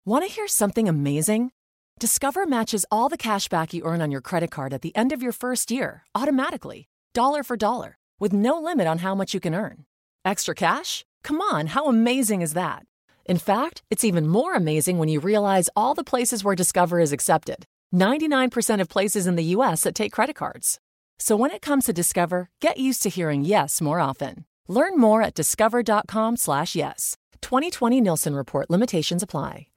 Want to hear something amazing? Discover matches all the cash back you earn on your credit card at the end of your first year, automatically, dollar for dollar, with no limit on how much you can earn. Extra cash? Come on, how amazing is that? In fact, it's even more amazing when you realize all the places where Discover is accepted. 99% of places in the U.S. that take credit cards. So when it comes to Discover, get used to hearing yes more often. Learn more at discover.com/yes. 2020 Nielsen Report. Limitations apply.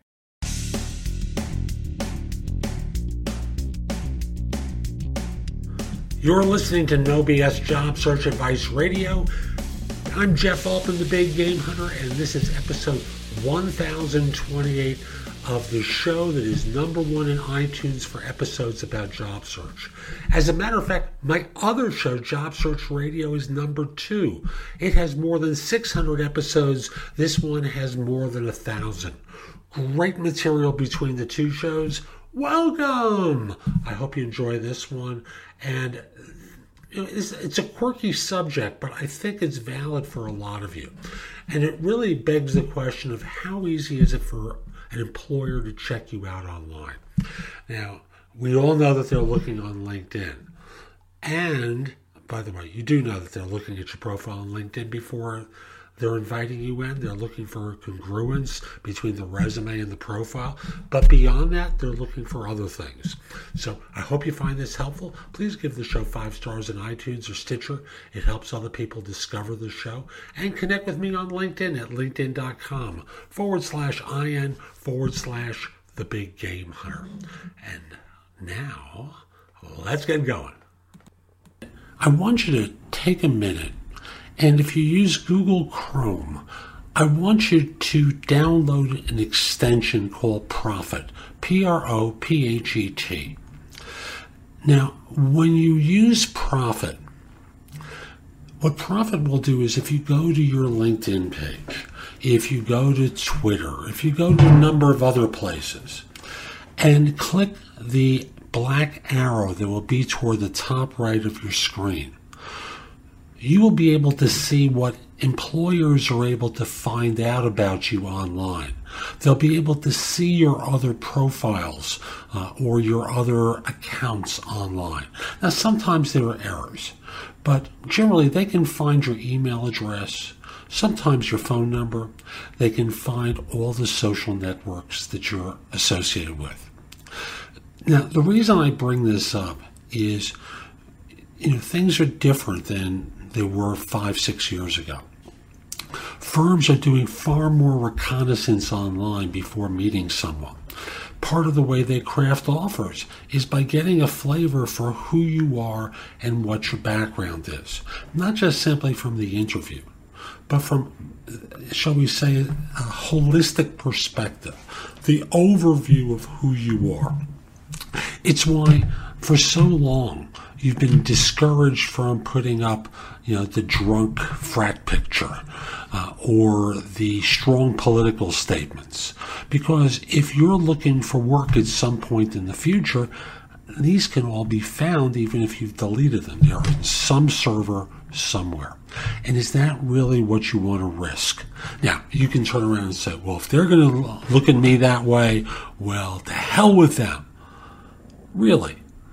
You're listening to No BS Job Search Advice Radio. I'm Jeff Altman, the Big Game Hunter, and this is episode 1028 of the show that is number one in iTunes for episodes about job search. As a matter of fact, my other show, Job Search Radio, is number 2. It has more than 600 episodes. This one has more than 1,000. Great material between the two shows. Welcome! I hope you enjoy this one. And it's a quirky subject, but I think it's valid for a lot of you. And it really begs the question of how easy is it for an employer to check you out online? Now, we all know that they're looking on LinkedIn. And, by the way, you do know that they're looking at your profile on LinkedIn before they're inviting you in. They're looking for congruence between the resume and the profile. But beyond that, they're looking for other things. So I hope you find this helpful. Please give the show 5 stars in iTunes or Stitcher. It helps other people discover the show. And connect with me on LinkedIn at linkedin.com/IN/The Big Game Hunter. And now, let's get going. I want you to take a minute. And if you use Google Chrome, I want you to download an extension called Prophet, Prophet. Now, when you use Prophet, what Prophet will do is if you go to your LinkedIn page, if you go to Twitter, if you go to a number of other places, and click the black arrow that will be toward the top right of your screen, you will be able to see what employers are able to find out about you online. They'll be able to see your other profiles or your other accounts online. Now, sometimes there are errors, but generally they can find your email address, sometimes your phone number. They can find all the social networks that you're associated with. Now, the reason I bring this up is, things are different than they were 5-6 years ago. Firms are doing far more reconnaissance online before meeting someone. Part of the way they craft offers is by getting a flavor for who you are and what your background is. Not just simply from the interview, but from, shall we say, a holistic perspective, the overview of who you are. It's why, for so long, you've been discouraged from putting up, the drunk frat picture or the strong political statements. Because if you're looking for work at some point in the future, these can all be found even if you've deleted them. They're in some server somewhere. And is that really what you want to risk? Now, you can turn around and say, well, if they're going to look at me that way, well, to hell with them. Really?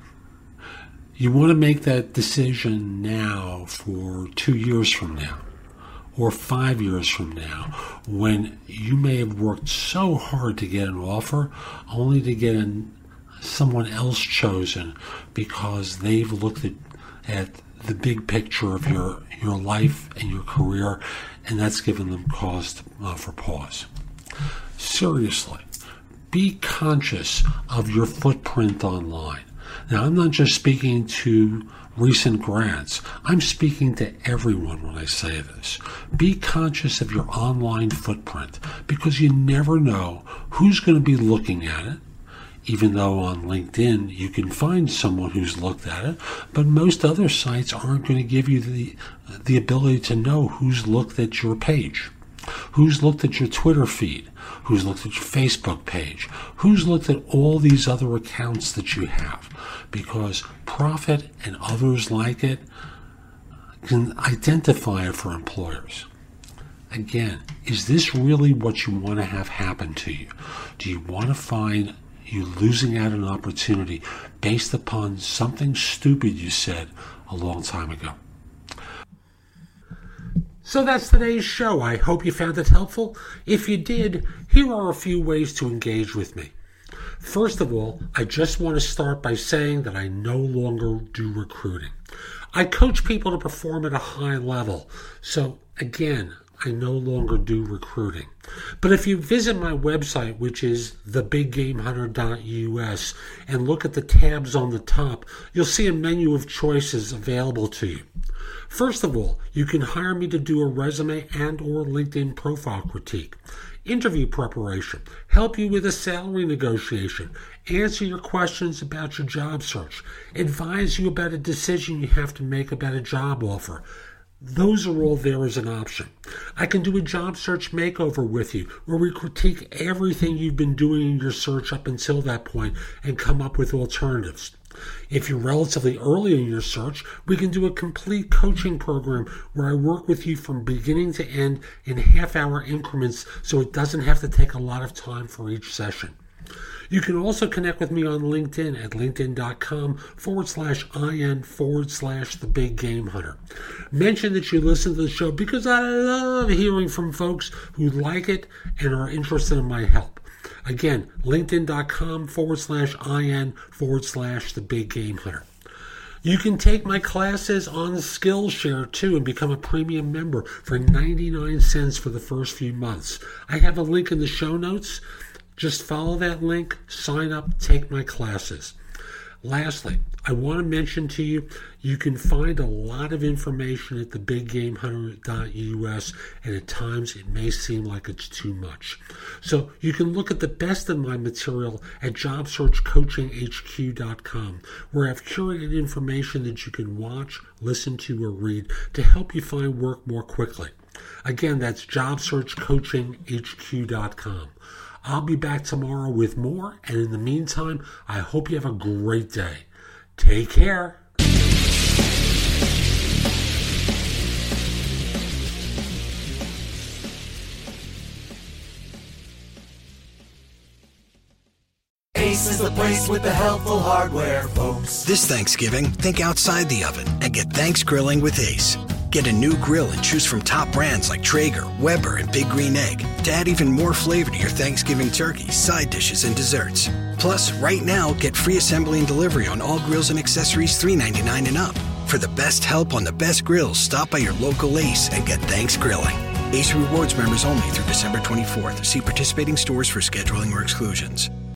You want to make that decision now for 2 years from now or 5 years from now when you may have worked so hard to get an offer only to get someone else chosen because they've looked at the big picture of your life and your career, and that's given them cause for pause. Seriously, be conscious of your footprint online. Now, I'm not just speaking to recent grads. I'm speaking to everyone when I say this. Be conscious of your online footprint because you never know who's going to be looking at it. Even though on LinkedIn you can find someone who's looked at it, but most other sites aren't going to give you the ability to know who's looked at your page, who's looked at your Twitter feed, who's looked at your Facebook page, who's looked at all these other accounts that you have, because Prophet and others like it can identify it for employers. Again, is this really what you want to have happen to you? Do you want to find you losing out on an opportunity based upon something stupid you said a long time ago? So that's today's show. I hope you found it helpful. If you did, here are a few ways to engage with me. First of all, I just want to start by saying that I no longer do recruiting. I coach people to perform at a high level. So again, I no longer do recruiting. But if you visit my website, which is thebiggamehunter.us, and look at the tabs on the top, you'll see a menu of choices available to you. First of all, you can hire me to do a resume and or LinkedIn profile critique, interview preparation, help you with a salary negotiation, answer your questions about your job search, advise you about a decision you have to make about a job offer. Those are all there as an option. I can do a job search makeover with you, where we critique everything you've been doing in your search up until that point and come up with alternatives. If you're relatively early in your search, we can do a complete coaching program where I work with you from beginning to end in half-hour increments so it doesn't have to take a lot of time for each session. You can also connect with me on LinkedIn at linkedin.com/IN/thebiggamehunter. Mention that you listen to the show because I love hearing from folks who like it and are interested in my help. Again, linkedin.com/IN/thebiggamehunter. You can take my classes on Skillshare too and become a premium member for 99 cents for the first few months. I have a link in the show notes. Just follow that link, sign up, take my classes. Lastly, I want to mention to you, you can find a lot of information at thebiggamehunter.us, and at times it may seem like it's too much. So you can look at the best of my material at JobSearchCoachingHQ.com, where I've curated information that you can watch, listen to, or read to help you find work more quickly. Again, that's JobSearchCoachingHQ.com. I'll be back tomorrow with more, and in the meantime, I hope you have a great day. Take care. Ace is the place with the helpful hardware, folks. This Thanksgiving, think outside the oven and get Thanks Grilling with Ace. Get a new grill and choose from top brands like Traeger, Weber, and Big Green Egg to add even more flavor to your Thanksgiving turkey, side dishes, and desserts. Plus, right now, get free assembly and delivery on all grills and accessories $3.99 and up. For the best help on the best grills, stop by your local Ace and get Thanks Grilling. Ace Rewards members only through December 24th. See participating stores for scheduling or exclusions.